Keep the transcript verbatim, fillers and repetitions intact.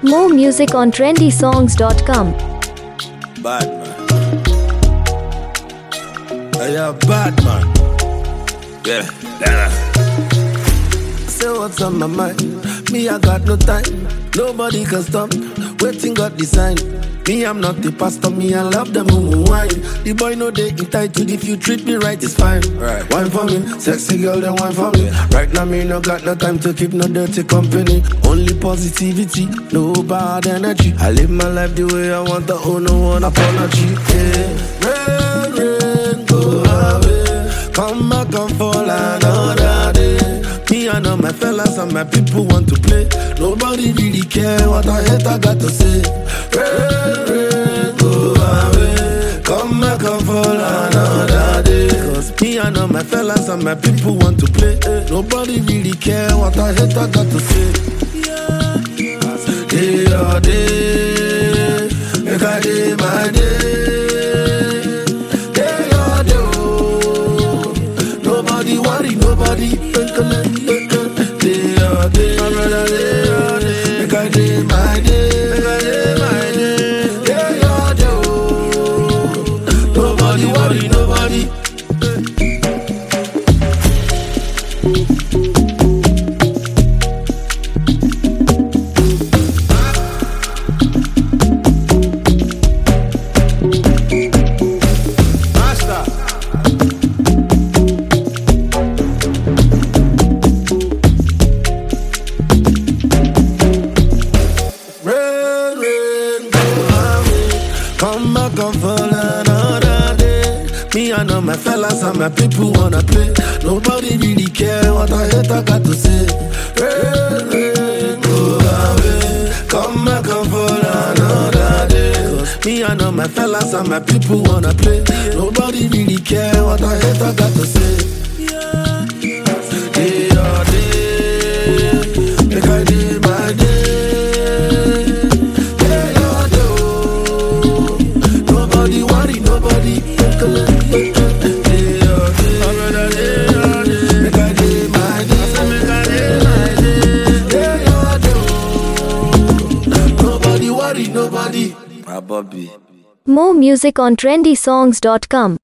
More music on trendy songs dot com. Bad man. I am bad man. Yeah. yeah. Say what's on my mind. Me, I got no time. Nobody can stop. Waiting got design. Me, I'm not the pastor. Me, I love the moon wine. The boy know they entitled. If you treat me right, it's fine. Right. Wine for me, sexy girl, then wine for me. Yeah. Right now, me no got no time to keep no dirty company. Only positivity, no bad energy. I live my life the way I want. To owe no one apology. Yeah. Rain, rain, go away. Come back and fall another day. Me and all my fellas and my people want to play. Nobody really care what I hate, I got to say. Rain, rain, go away. Come back and fall another day. Cause me and all my fellas and my people want to play. Nobody really care what I hate, I got to say. Day or day, make I day my day. Day or day, nobody worry, nobody. Come back and fall another day. Me and all my fellas and my people wanna play. Nobody really care what I hate, I got to say. Rain, rain, go away. Come back and fall another day. Cause me and all my fellas and my people wanna play. Nobody really care what I hate, I got to say. Day or day, make I day my day. Nobody. More music on trendy songs dot com.